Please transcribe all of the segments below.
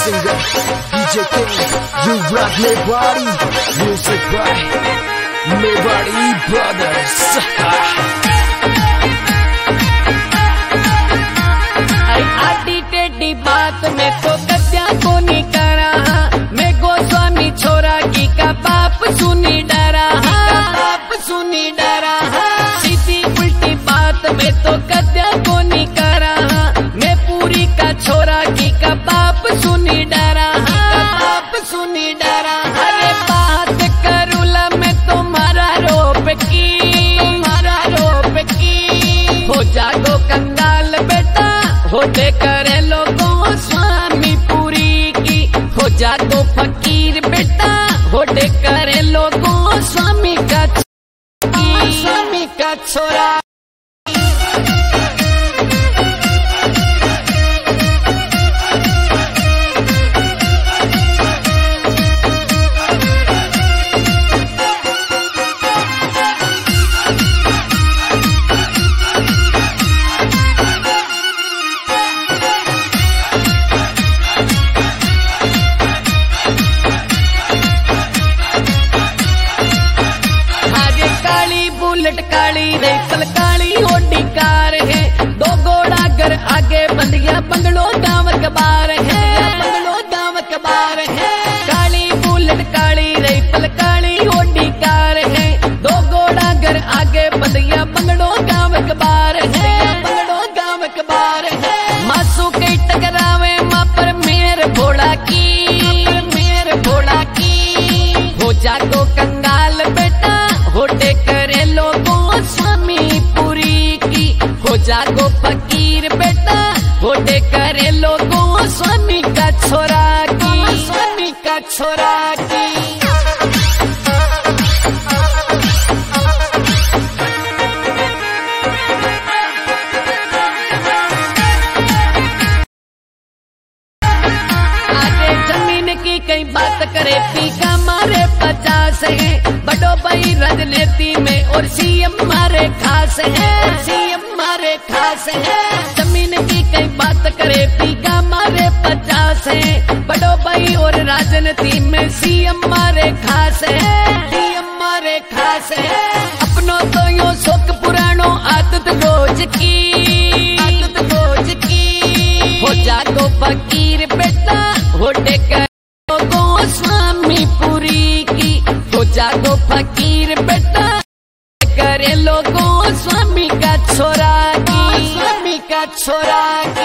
singer, DJ King, you rock Mewari, music by Mewari Brothers. आटी टेढ़ी बात में तो गद्या को नहीं करा, मैं गोस्वामी छोरा की का बाप सुनी डरा, बाप सुनी डरा। सीधी उल्टी बात में तो गद्या को नहीं करा, मैं पूरी का छोरा की का बाप सुनी डरा, बाप सुनी डरा। अरे बात करूला मैं तुम्हारा रोप की, तुम्हारा रोप की। हो जागो कंगाल बेटा, होटे करे लोगों स्वामी पूरी की। हो जागो फकीर बेटा, होटे करे लोगों स्वामी का स्वामी का छोरा। काली रेतल काली ओडी कार है, दो घोड़ा घर आगे बंदिया बंगलो गाँव कबार है, बंगलो गाँव कबार है। काली बुलेट काली रेतल काली ओडी कार है, दो घोड़ा घर आगे बंदिया बंगलो गाँव कबार है, बंगलो गाँव कबार है। मासू के टकरावे माँ पर मेर भोला की, मेर भोला की। हो जागो कंगाल बेटा, होटे करे लोगों स्वामी पूरी की। हो जागो फकीर बेटा, होटे करे लोगों स्वामी का छोरा की, स्वामी का छोरा की। आगे जमीन की कई बात करे पीका मारे 50 है, बड़ो भाई राजनीति में और सीएम मारे खास है, सीएम मारे खास है। जमीन की कई बात करे पीका मारे 50 है, बड़ो भाई और राजनीति में सीएम मारे खास है, सीएम मारे खास है। अपनो तो यो शोक पुरानो आदत रोज की, आदत रोज की। हो जागो फकीर बेटा, होटे कर लोगों स्वामी पूरी की। हो जागो फकीर बेटा, करे लोगों स्वामी का छोरा की, स्वामी का छोरा की।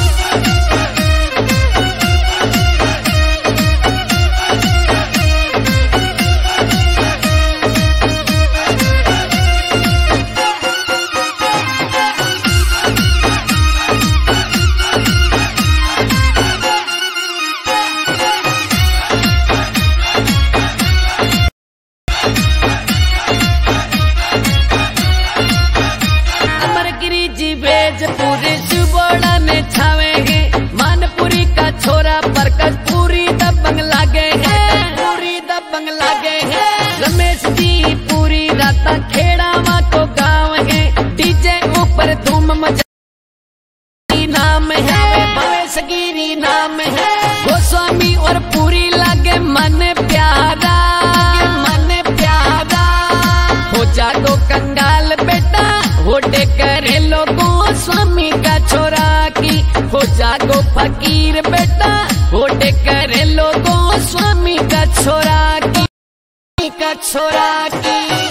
पूरी सुबोड़ा में छावे हैं, मानपुरी का छोरा परकस पूरी दबंग लागे हैं, पूरी दबंग लागे हैं। रमेश जी पूरी रात खेड़ावा को गाँव है, डीजे ऊपर धूम मचा नाम है, भवेश गिरी नाम है। गोस्वामी और पूरी लागे मन प्यारा, मन प्यारा। हो जागो कंगाल बेटा, होटे करे लोगों स्वामी का छोरा की। हो जागो फकीर बेटा, होटे करे लोगों स्वामी का छोरा की, का छोरा की।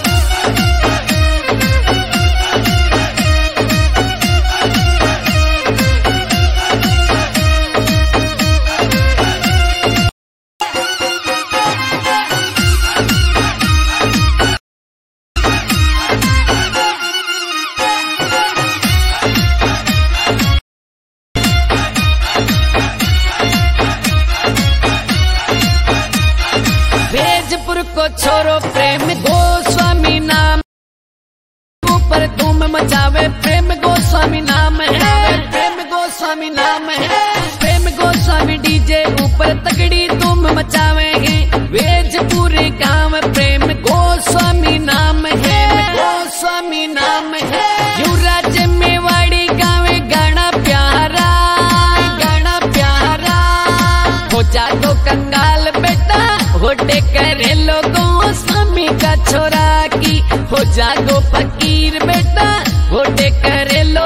को छोरो प्रेम गोस्वामी नाम, ऊपर धूम मचावे प्रेम गोस्वामी नाम है, प्रेम गोस्वामी नाम है। प्रेम गोस्वामी डीजे ऊपर तगड़ी धूम मचावे हैं, वेज पूरे गांव प्रेम गोस्वामी नाम है, गोस्वामी नाम है। युवराज मेवाड़ी गावे गाना प्यारा, गाना प्यारा। वोटे करे लोगों स्वामी का छोरा की, हो जागो फकीर बेटा वोटे करे लो